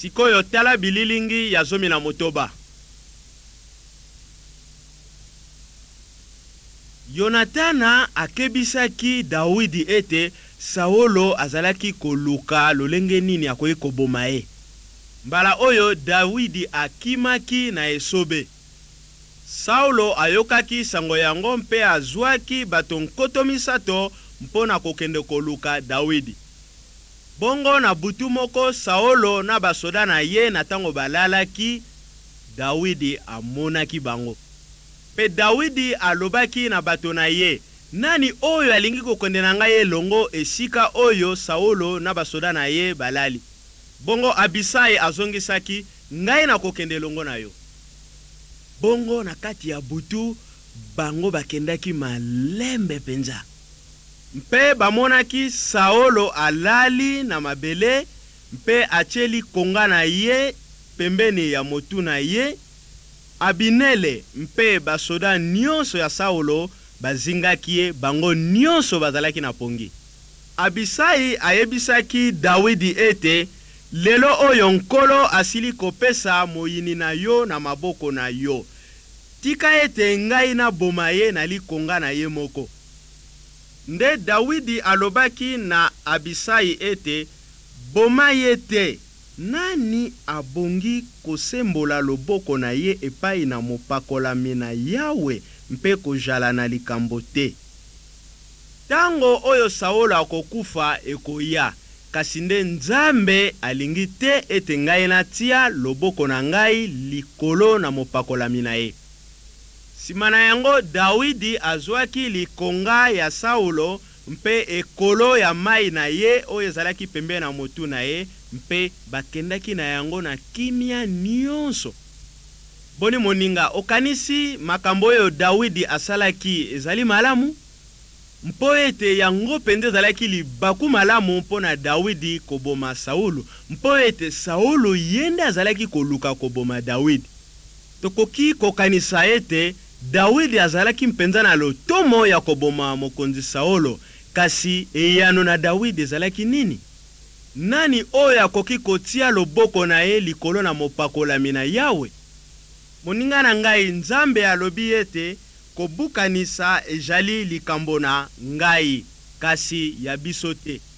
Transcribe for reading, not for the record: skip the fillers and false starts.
Sikoyo tala bililingi ya zomi na motoba. Yonatana akebisaki Dawidi ete Saulo azalaki koluka lolenge nini akoki koboma ye. Mbala oyo Dawidi akimaki na esobe. Saulo ayokaki sango yango mpe azwaki bato nkoto misato mpona kokende koluka Dawidi. Bongo na butu moko Saulo na basoda na ye na tango balalaki, Dawidi amonaki bango. Pe Dawidi alobaki na bato na ye, nani oyo alingi kokende na ngai elongo esika oyo Saulo na basoda na ye balali. Bongo Abisai azongisaki, ngai na kokende elongo na yo. Bongo na kati ya butu bango bakendaki malembe penza. Mpe bamonaki Saulo alali na mabele, mpe acheli konga na ye pembeni ya motu na ye. Abinele mpe basoda nyonso ya Saulo bazingaki ye, bango nyonso bazalaki na pongi. Abisai ayebisaki Dawidi ete lelo oyo nkolo asili kopesa moyini na yo na maboko na yo. Tika ete ngai na boma ye na likonga na ye moko. Nde Dawidi alobaki na Abisai ete boma ye te. Nani abongi kosembola loboko na ye epai na mopakolami na Yawe mpe kozala na likambo te. Tango oyo Saulo akokufa ekoya, kasi nde Nzambe alingi te ete ngai natia loboko na ngai likolo na mopakolami na ye. Simana yango Dawidi azwaki likonga ya Saulo mpe ekolo ya mai na ye oyo ezalaki pembe na motu na ye, mpe bakendaki na yango na kimia nyonso. Boni moninga, okanisi makambo oyo Dawidi asalaki ezali malamu? Mpo ete yango pende ezalaki libaku malamu mpona Dawidi koboma Saulo, mpo ete Saulo yende azalaki koluka koboma Dawidi. Tokoki kokanisa ete Dawidi azalaki mpenza na lotomo ya koboma mokonzi Saulo, kasi eyano na Dawidi ezalaki nini? Nani oyo akoki kotia loboko na ye likolo na mopakolami na Yawe? Moninga na ngai, Nzambe alobi ete kobukanisa ejali likambo na ngai, kasi ya biso te.